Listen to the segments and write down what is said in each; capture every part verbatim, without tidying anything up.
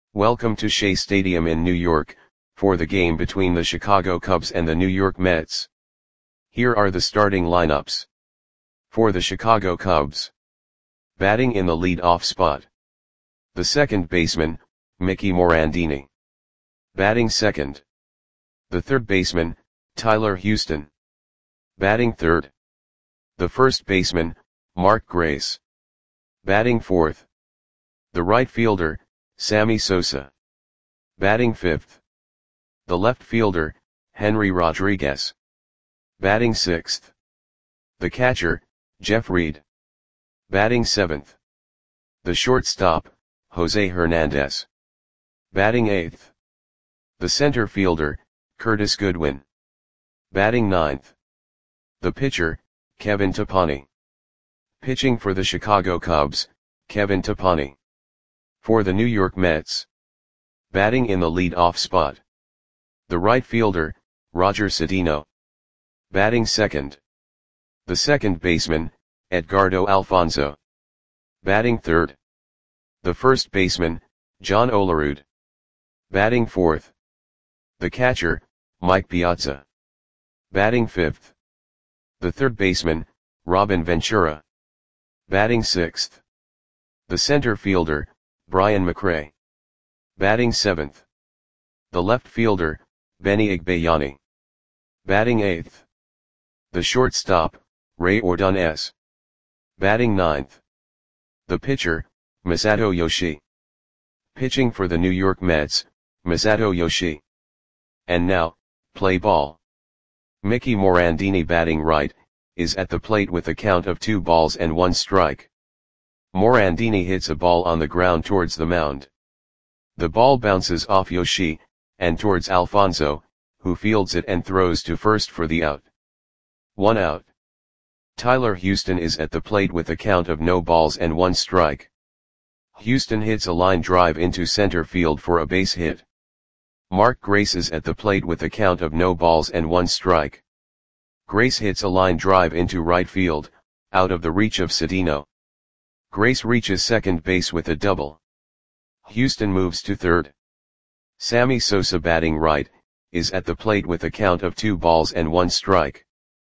Welcome to Shea Stadium in New York, for the game between the Chicago Cubs and the New York Mets. Here are the starting lineups. For the Chicago Cubs. Batting in the lead-off spot. The second baseman, Mickey Morandini. Batting second. The third baseman, Tyler Houston. Batting third. The first baseman, Mark Grace. Batting fourth. The right fielder, Sammy Sosa. Batting fifth. The left fielder, Henry Rodriguez. Batting sixth. The catcher, Jeff Reed. Batting seventh. The shortstop, Jose Hernandez. Batting eighth. The center fielder, Curtis Goodwin. Batting ninth. The pitcher, Kevin Tapani. Pitching for the Chicago Cubs, Kevin Tapani. For the New York Mets. Batting in the lead-off spot. The right fielder, Roger Cedeno. Batting second. The second baseman, Edgardo Alfonzo. Batting third. The first baseman, John Olerud. Batting fourth. The catcher, Mike Piazza. Batting fifth. The third baseman, Robin Ventura. Batting sixth. The center fielder, Brian McRae. Batting seventh. The left fielder, Benny Igbayani. Batting eighth. The shortstop, Ray Ordonez. Batting ninth. The pitcher, Masato Yoshii. Pitching for the New York Mets, Masato Yoshii. And now, play ball. Mickey Morandini batting right, is at the plate with a count of two balls and one strike. Morandini hits a ball on the ground towards the mound. The ball bounces off Yoshii, and towards Alfonzo, who fields it and throws to first for the out. One out. Tyler Houston is at the plate with a count of no balls and one strike. Houston hits a line drive into center field for a base hit. Mark Grace is at the plate with a count of no balls and one strike. Grace hits a line drive into right field, out of the reach of Cedeno. Grace reaches second base with a double. Houston moves to third. Sammy Sosa batting right, is at the plate with a count of two balls and one strike.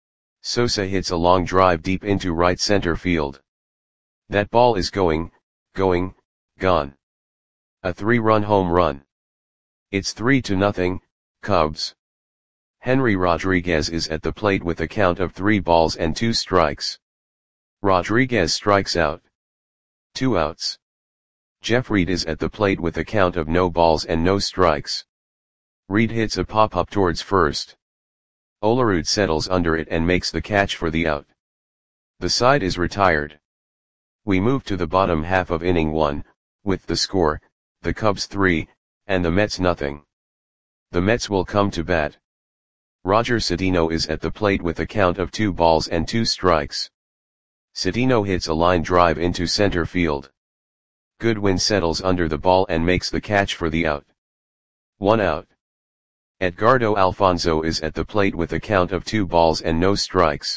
Sosa hits a long drive deep into right center field. That ball is going, going, gone. A three-run home run. It's three to nothing, Cubs. Henry Rodriguez is at the plate with a count of three balls and two strikes. Rodriguez strikes out. Two outs. Jeff Reed is at the plate with a count of no balls and no strikes. Reed hits a pop-up towards first. Olerud settles under it and makes the catch for the out. The side is retired. We move to the bottom half of inning one, with the score, the Cubs three, and the Mets nothing. The Mets will come to bat. Roger Cedeno is at the plate with a count of two balls and two strikes. Cedeno hits a line drive into center field. Goodwin settles under the ball and makes the catch for the out. One out. Edgardo Alfonzo is at the plate with a count of two balls and no strikes.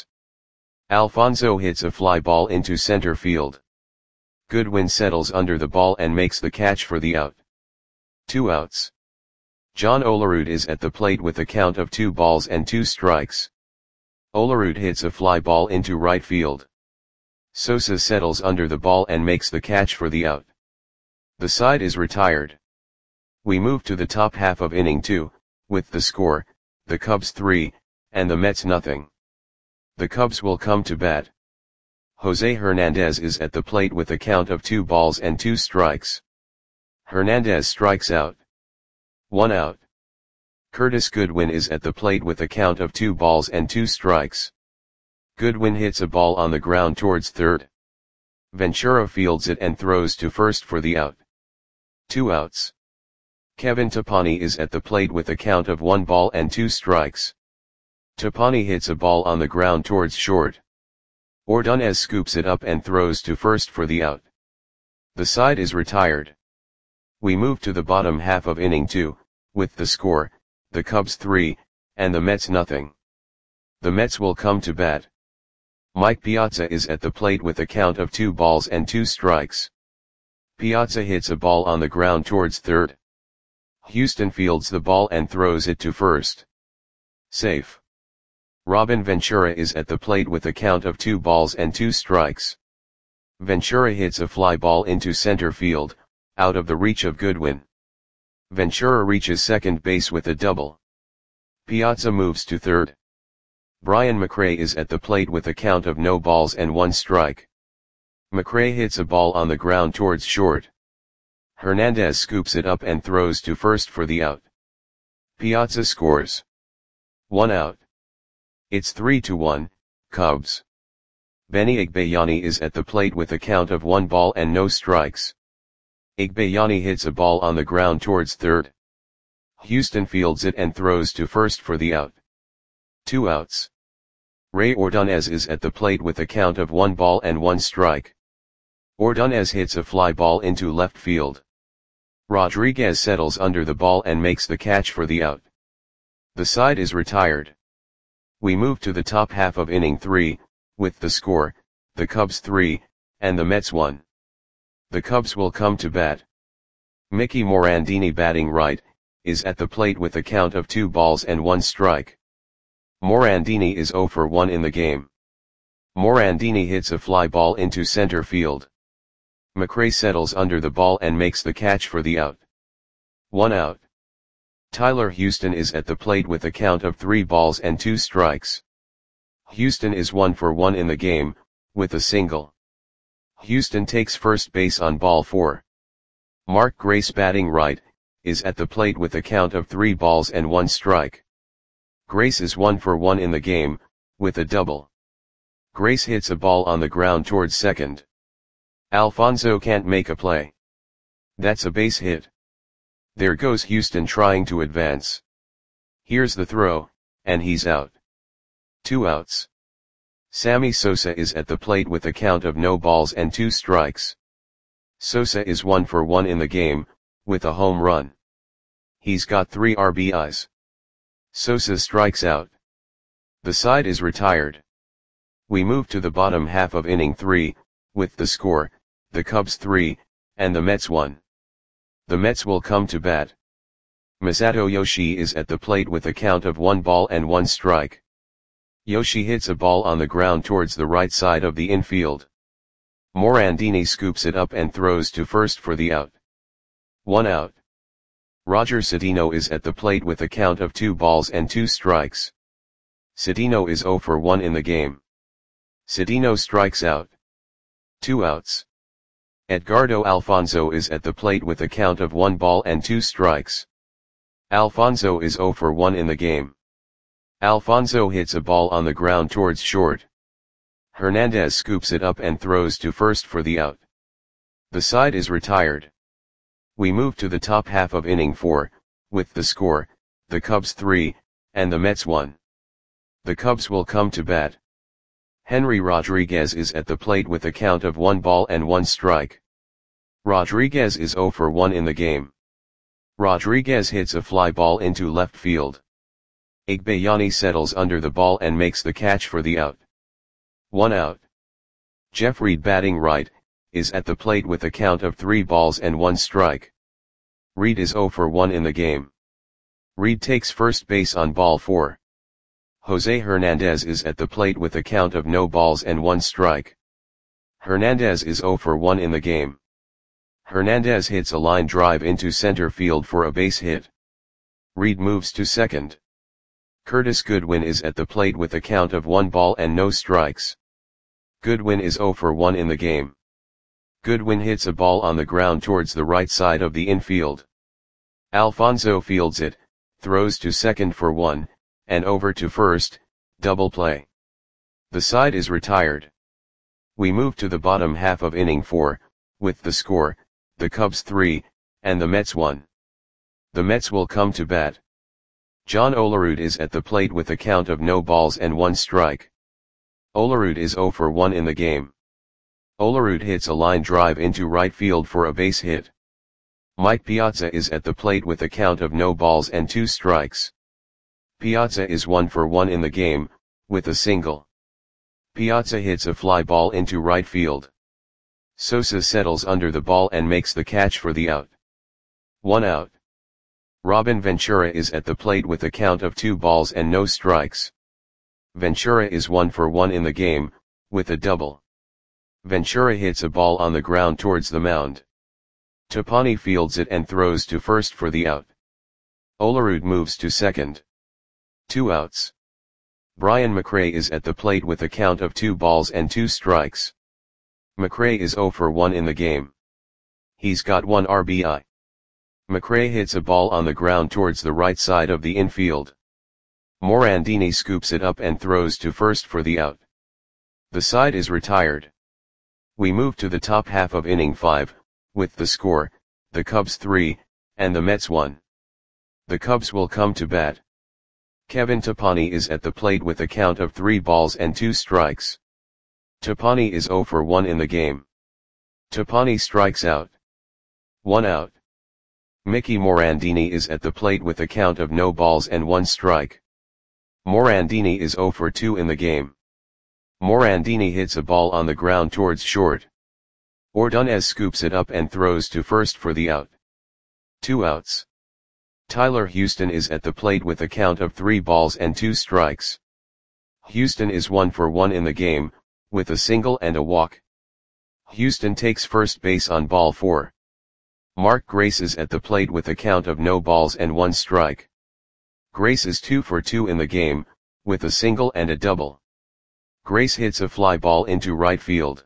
Alfonzo hits a fly ball into center field. Goodwin settles under the ball and makes the catch for the out. Two outs. John Olerud is at the plate with a count of two balls and two strikes. Olerud hits a fly ball into right field. Sosa settles under the ball and makes the catch for the out. The side is retired. We move to the top half of inning two, with the score, the Cubs three, and the Mets nothing. The Cubs will come to bat. Jose Hernandez is at the plate with a count of two balls and two strikes. Hernandez strikes out. One out. Curtis Goodwin is at the plate with a count of two balls and two strikes. Goodwin hits a ball on the ground towards third. Ventura fields it and throws to first for the out. Two outs. Kevin Tapani is at the plate with a count of one ball and two strikes. Tapani hits a ball on the ground towards short. Ordonez scoops it up and throws to first for the out. The side is retired. We move to the bottom half of inning two, with the score, the Cubs three, and the Mets nothing. The Mets will come to bat. Mike Piazza is at the plate with a count of two balls and two strikes. Piazza hits a ball on the ground towards third. Houston fields the ball and throws it to first. Safe. Robin Ventura is at the plate with a count of two balls and two strikes. Ventura hits a fly ball into center field, out of the reach of Goodwin. Ventura reaches second base with a double. Piazza moves to third. Brian McRae is at the plate with a count of no balls and one strike. McRae hits a ball on the ground towards short. Hernandez scoops it up and throws to first for the out. Piazza scores. One out. It's three to one, Cubs. Benny Igbayani is at the plate with a count of one ball and no strikes. Igbayani hits a ball on the ground towards third. Houston fields it and throws to first for the out. Two outs. Ray Ordonez is at the plate with a count of one ball and one strike. Ordonez hits a fly ball into left field. Rodriguez settles under the ball and makes the catch for the out. The side is retired. We move to the top half of inning three, with the score, the Cubs three, and the Mets one. The Cubs will come to bat. Mickey Morandini, batting right, is at the plate with a count of two balls and one strike. Morandini is oh for one in the game. Morandini hits a fly ball into center field. McRae settles under the ball and makes the catch for the out. One out. Tyler Houston is at the plate with a count of three balls and two strikes. Houston is one for one in the game, with a single. Houston takes first base on ball four. Mark Grace, batting right, is at the plate with a count of three balls and one strike. Grace is one for one in the game, with a double. Grace hits a ball on the ground towards second. Alfonso can't make a play. That's a base hit. There goes Houston trying to advance. Here's the throw, and he's out. Two outs. Sammy Sosa is at the plate with a count of no balls and two strikes. Sosa is one for one in the game, with a home run. He's got three R B Is. Sosa strikes out. The side is retired. We move to the bottom half of inning three, with the score, the Cubs three, and the Mets one. The Mets will come to bat. Masato Yoshii is at the plate with a count of one ball and one strike. Yoshii hits a ball on the ground towards the right side of the infield. Morandini scoops it up and throws to first for the out. One out. Roger Cedeno is at the plate with a count of two balls and two strikes. Cedeno is oh for one in the game. Cedeno strikes out. Two outs. Edgardo Alfonso is at the plate with a count of one ball and two strikes. Alfonso is oh for one in the game. Alfonso hits a ball on the ground towards short. Hernandez scoops it up and throws to first for the out. The side is retired. We move to the top half of inning four, with the score, the Cubs three, and the Mets one. The Cubs will come to bat. Henry Rodriguez is at the plate with a count of one ball and one strike. Rodriguez is oh for one in the game. Rodriguez hits a fly ball into left field. Igbayani settles under the ball and makes the catch for the out. One out. Jeff Reed, batting right, is at the plate with a count of three balls and one strike. Reed is oh for one in the game. Reed takes first base on ball four. Jose Hernandez is at the plate with a count of no balls and one strike. Hernandez is oh for one in the game. Hernandez hits a line drive into center field for a base hit. Reed moves to second. Curtis Goodwin is at the plate with a count of one ball and no strikes. Goodwin is oh for one in the game. Goodwin hits a ball on the ground towards the right side of the infield. Alfonso fields it, throws to second for one, and over to first, double play. The side is retired. We move to the bottom half of inning four, with the score, the Cubs three, and the Mets one. The Mets will come to bat. John Olerud is at the plate with a count of no balls and one strike. Olerud is oh for one in the game. Olerud hits a line drive into right field for a base hit. Mike Piazza is at the plate with a count of no balls and two strikes. Piazza is one for one in the game, with a single. Piazza hits a fly ball into right field. Sosa settles under the ball and makes the catch for the out. One out. Robin Ventura is at the plate with a count of two balls and no strikes. Ventura is one for one in the game, with a double. Ventura hits a ball on the ground towards the mound. Topani fields it and throws to first for the out. Olerud moves to second. Two outs. Brian McRae is at the plate with a count of two balls and two strikes. McRae is zero for one in the game. He's got one R B I. McRae hits a ball on the ground towards the right side of the infield. Morandini scoops it up and throws to first for the out. The side is retired. We move to the top half of inning five, with the score, the Cubs three, and the Mets one. The Cubs will come to bat. Kevin Topani is at the plate with a count of three balls and two strikes. Topani is zero for one in the game. Topani strikes out. One out. Mickey Morandini is at the plate with a count of no balls and one strike. Morandini is zero for two in the game. Morandini hits a ball on the ground towards short. Ordonez scoops it up and throws to first for the out. Two outs. Tyler Houston is at the plate with a count of three balls and two strikes. Houston is one for one in the game, with a single and a walk. Houston takes first base on ball four. Mark Grace is at the plate with a count of no balls and one strike. Grace is two for two in the game, with a single and a double. Grace hits a fly ball into right field.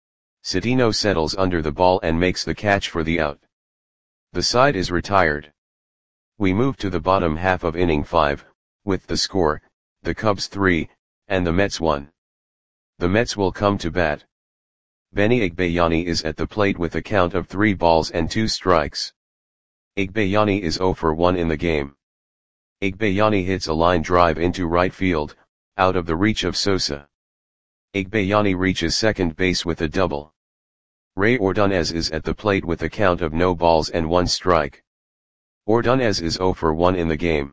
Cedeno settles under the ball and makes the catch for the out. The side is retired. We move to the bottom half of inning five, with the score, the Cubs three, and the Mets one. The Mets will come to bat. Benny Igbayani is at the plate with a count of three balls and two strikes. Igbayani is zero for one in the game. Igbayani hits a line drive into right field, out of the reach of Sosa. Igbayani reaches second base with a double. Ray Ordonez is at the plate with a count of no balls and one strike. Ordonez is zero for one in the game.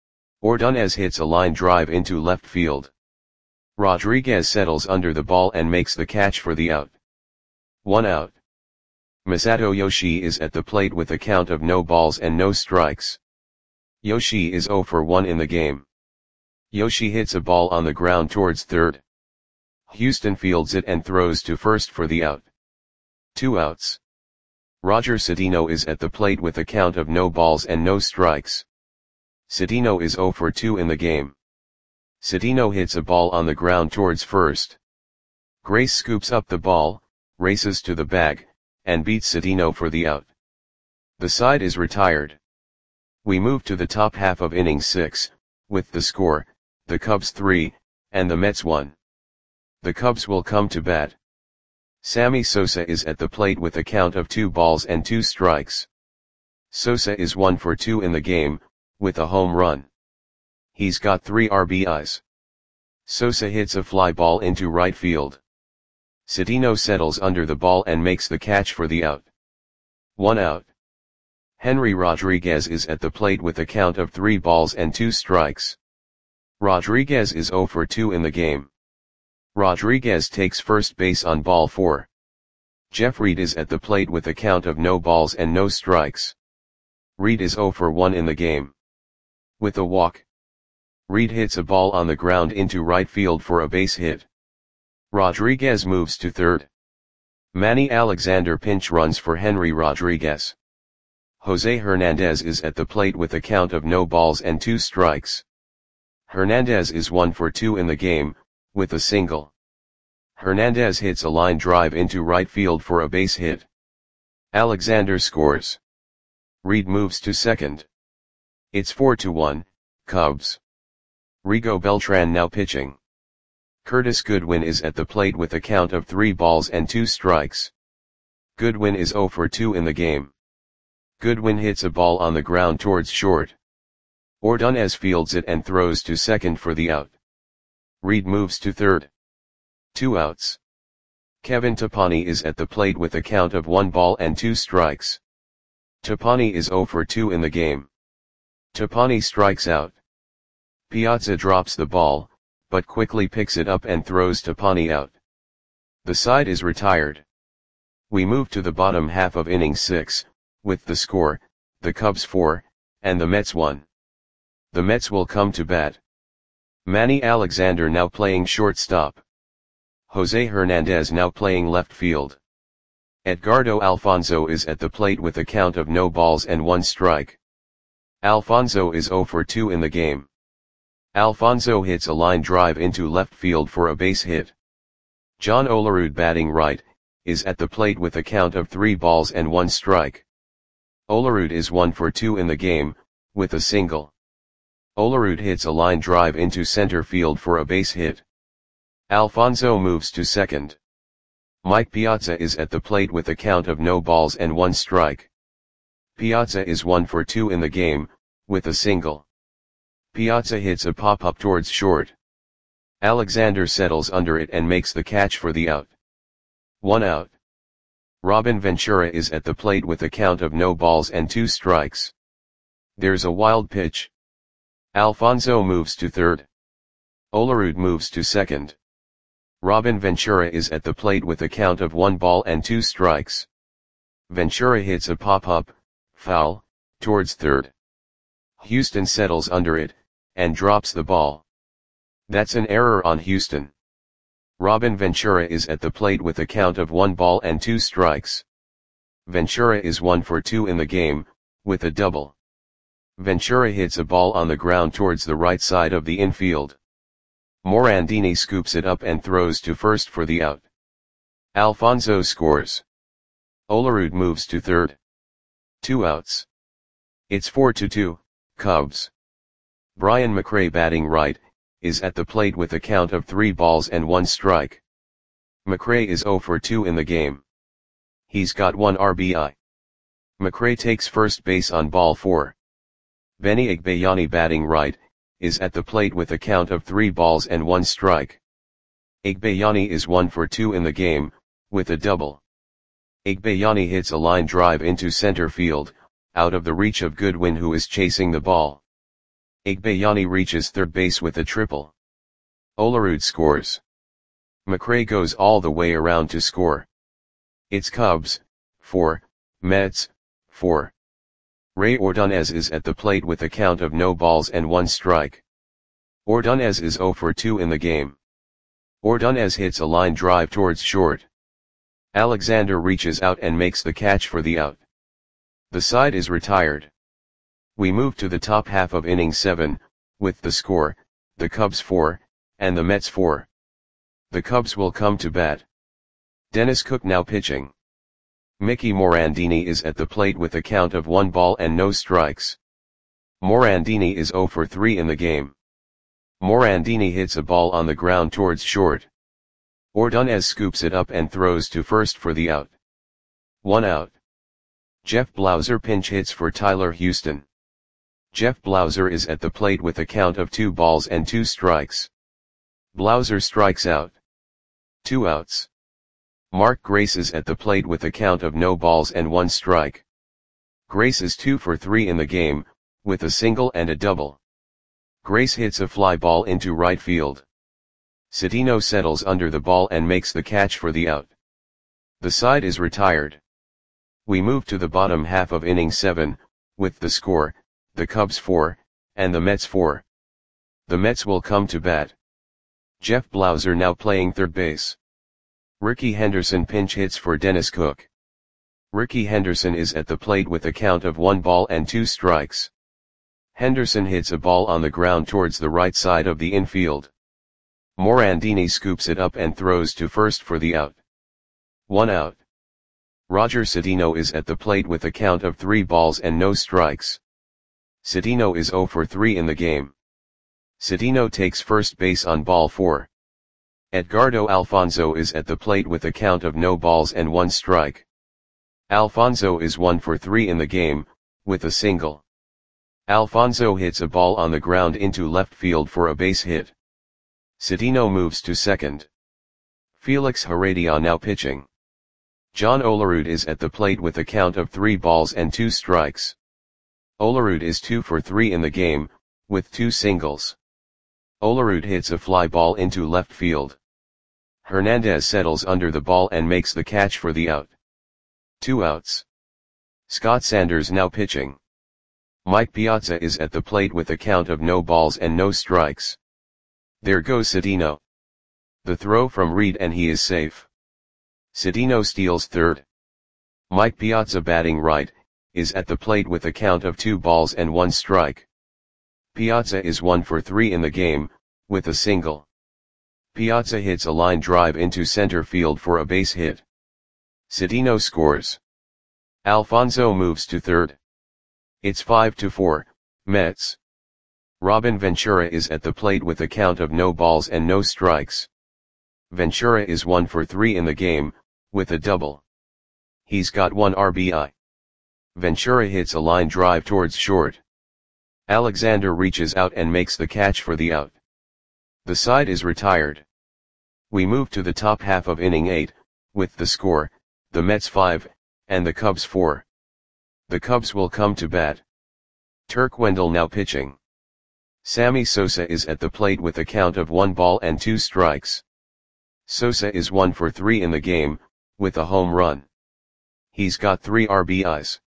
Ordonez hits a line drive into left field. Rodriguez settles under the ball and makes the catch for the out. One out. Masato Yoshii is at the plate with a count of no balls and no strikes. Yoshii is zero for one in the game. Yoshii hits a ball on the ground towards third. Houston fields it and throws to first for the out. Two outs. Roger Cedeno is at the plate with a count of no balls and no strikes. Cedeno is zero for two in the game. Cedeno hits a ball on the ground towards first. Grace scoops up the ball, races to the bag, and beats Cedeno for the out. The side is retired. We move to the top half of inning six, with the score, the Cubs three, and the Mets one. The Cubs will come to bat. Sammy Sosa is at the plate with a count of two balls and two strikes. Sosa is one for two in the game, with a home run. He's got three R B Is. Sosa hits a fly ball into right field. Cedeno settles under the ball and makes the catch for the out. One out. Henry Rodriguez is at the plate with a count of three balls and two strikes. Rodriguez is zero for two in the game. Rodriguez takes first base on ball four. Jeff Reed is at the plate with a count of no balls and no strikes. Reed is zero for one in the game. With a walk. Reed hits a ball on the ground into right field for a base hit. Rodriguez moves to third. Manny Alexander pinch runs for Henry Rodriguez. Jose Hernandez is at the plate with a count of no balls and two strikes. Hernandez is one for two in the game, with a single. Hernandez hits a line drive into right field for a base hit. Alexander scores. Reed moves to second. It's four to one, Cubs. Rigo Beltran now pitching. Curtis Goodwin is at the plate with a count of three balls and two strikes. Goodwin is zero for two in the game. Goodwin hits a ball on the ground towards short. Ordonez fields it and throws to second for the out. Reed moves to third. Two outs. Kevin Topani is at the plate with a count of one ball and two strikes. Topani is zero for two in the game. Topani strikes out. Piazza drops the ball, but quickly picks it up and throws Topani out. The side is retired. We move to the bottom half of inning six, with the score, the Cubs four, and the Mets one. The Mets will come to bat. Manny Alexander now playing shortstop. Jose Hernandez now playing left field. Edgardo Alfonzo is at the plate with a count of no balls and one strike. Alfonzo is oh for two in the game. Alfonzo hits a line drive into left field for a base hit. John Olerud, batting right, is at the plate with a count of three balls and one strike. Olerud is one for two in the game, with a single. Olerud hits a line drive into center field for a base hit. Alfonzo moves to second. Mike Piazza is at the plate with a count of no balls and one strike. Piazza is one for two in the game, with a single. Piazza hits a pop-up towards short. Alexander settles under it and makes the catch for the out. One out. Robin Ventura is at the plate with a count of no balls and two strikes. There's a wild pitch. Alfonzo moves to third. Olerud moves to second. Robin Ventura is at the plate with a count of one ball and two strikes. Ventura hits a pop-up, foul, towards third. Houston settles under it, and drops the ball. That's an error on Houston. Robin Ventura is at the plate with a count of one ball and two strikes. Ventura is one for two in the game, with a double. Ventura hits a ball on the ground towards the right side of the infield. Morandini scoops it up and throws to first for the out. Alfonzo scores. Olerud moves to third. Two outs. It's four to two, Cubs. Brian McRae, batting right, is at the plate with a count of three balls and one strike. McRae is oh for two in the game. He's got one R B I. McRae takes first base on ball four. Benny Igbayani, batting right, is at the plate with a count of three balls and one strike. Igbayani is one for two in the game, with a double. Igbayani hits a line drive into center field, out of the reach of Goodwin, who is chasing the ball. Igbayani reaches third base with a triple. Olerud scores. McRae goes all the way around to score. It's Cubs, four, Mets, four. Ray Ordonez is at the plate with a count of no balls and one strike. Ordonez is oh for two in the game. Ordonez hits a line drive towards short. Alexander reaches out and makes the catch for the out. The side is retired. We move to the top half of inning seven, with the score, the Cubs four, and the Mets four. The Cubs will come to bat. Dennis Cook now pitching. Mickey Morandini is at the plate with a count of one ball and no strikes. Morandini is oh for three in the game. Morandini hits a ball on the ground towards short. Ordonez scoops it up and throws to first for the out. One out. Jeff Blauser pinch hits for Tyler Houston. Jeff Blauser is at the plate with a count of two balls and two strikes. Blauser strikes out. Two outs. Mark Grace is at the plate with a count of no balls and one strike. Grace is two for three in the game, with a single and a double. Grace hits a fly ball into right field. Cedeno settles under the ball and makes the catch for the out. The side is retired. We move to the bottom half of inning seven, with the score, the Cubs four, and the Mets four. The Mets will come to bat. Jeff Blauser now playing third base. Ricky Henderson pinch hits for Dennis Cook. Ricky Henderson is at the plate with a count of one ball and two strikes. Henderson hits a ball on the ground towards the right side of the infield. Morandini scoops it up and throws to first for the out. One out. Roger Cedeno is at the plate with a count of three balls and no strikes. Cedeno is oh for three in the game. Cedeno takes first base on ball four. Edgardo Alfonzo is at the plate with a count of no balls and one strike. Alfonzo is one for three in the game, with a single. Alfonzo hits a ball on the ground into left field for a base hit. Cedeno moves to second. Felix Heredia now pitching. John Olerud is at the plate with a count of three balls and two strikes. Olerud is two for three in the game, with two singles. Olerud hits a fly ball into left field. Hernandez settles under the ball and makes the catch for the out. Two outs. Scott Sanders now pitching. Mike Piazza is at the plate with a count of no balls and no strikes. There goes Cedeno. The throw from Reed and he is safe. Cedeno steals third. Mike Piazza batting right, is at the plate with a count of two balls and one strike. Piazza is one for three in the game, with a single. Piazza hits a line drive into center field for a base hit. Cedeno scores. Alfonso moves to third. It's five to four, Mets. Robin Ventura is at the plate with a count of no balls and no strikes. Ventura is one for three in the game, with a double. He's got one R B I. Ventura hits a line drive towards short. Alexander reaches out and makes the catch for the out. The side is retired. We move to the top half of inning eight, with the score, the Mets five, and the Cubs four. The Cubs will come to bat. Turk Wendell now pitching. Sammy Sosa is at the plate with a count of one ball and two strikes. Sosa is one for three in the game, with a home run. He's got three R B Is.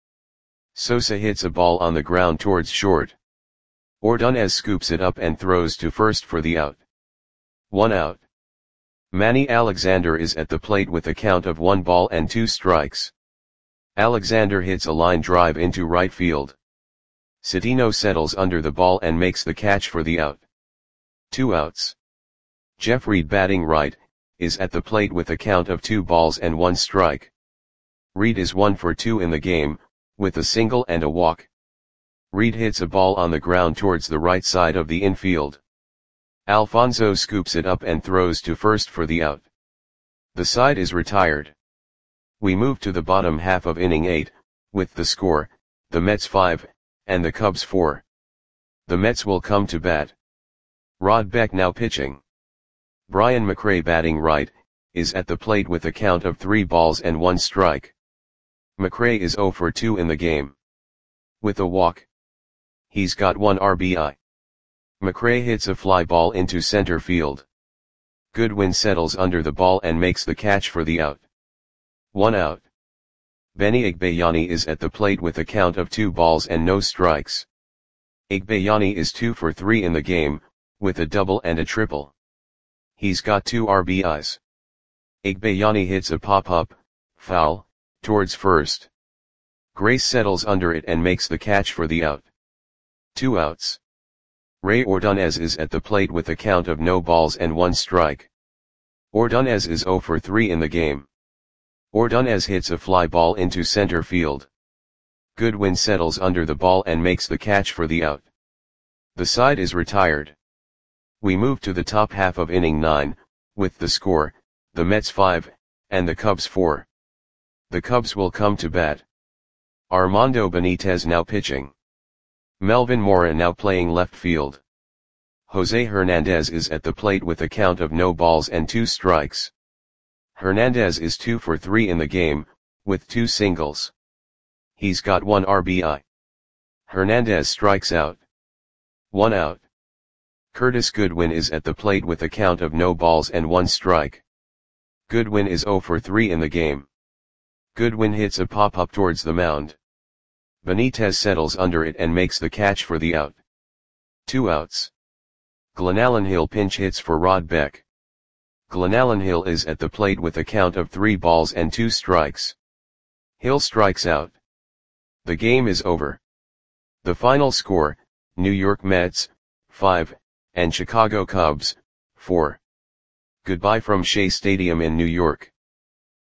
Sosa hits a ball on the ground towards short. Ordonez scoops it up and throws to first for the out. One out. Manny Alexander is at the plate with a count of one ball and two strikes. Alexander hits a line drive into right field. Cedeno settles under the ball and makes the catch for the out. Two outs. Jeff Reed batting right, is at the plate with a count of two balls and one strike. Reed is one for two in the game, with a single and a walk. Reed hits a ball on the ground towards the right side of the infield. Alfonso scoops it up and throws to first for the out. The side is retired. We move to the bottom half of inning eight, with the score, the Mets five, and the Cubs four. The Mets will come to bat. Rod Beck now pitching. Brian McRae batting right, is at the plate with a count of three balls and one strike. McRae is zero for two in the game. With a walk. He's got one R B I. McRae hits a fly ball into center field. Goodwin settles under the ball and makes the catch for the out. One out. Benny Igbayani is at the plate with a count of two balls and no strikes. Igbayani is two for three in the game, with a double and a triple. He's got two R B Is. Igbayani hits a pop-up, foul, towards first. Grace settles under it and makes the catch for the out. Two outs. Ray Ordonez is at the plate with a count of no balls and one strike. Ordonez is zero for three in the game. Ordonez hits a fly ball into center field. Goodwin settles under the ball and makes the catch for the out. The side is retired. We move to the top half of inning nine, with the score, the Mets five, and the Cubs four. The Cubs will come to bat. Armando Benitez now pitching. Melvin Mora now playing left field. Jose Hernandez is at the plate with a count of no balls and two strikes. Hernandez is two for three in the game, with two singles. He's got one R B I. Hernandez strikes out. One out. Curtis Goodwin is at the plate with a count of no balls and one strike. Goodwin is zero for three in the game. Goodwin hits a pop-up towards the mound. Benitez settles under it and makes the catch for the out. Two outs. Glenallen Hill pinch hits for Rod Beck. Glenallen Hill is at the plate with a count of three balls and two strikes. Hill strikes out. The game is over. The final score, New York Mets, five, and Chicago Cubs, four. Goodbye from Shea Stadium in New York.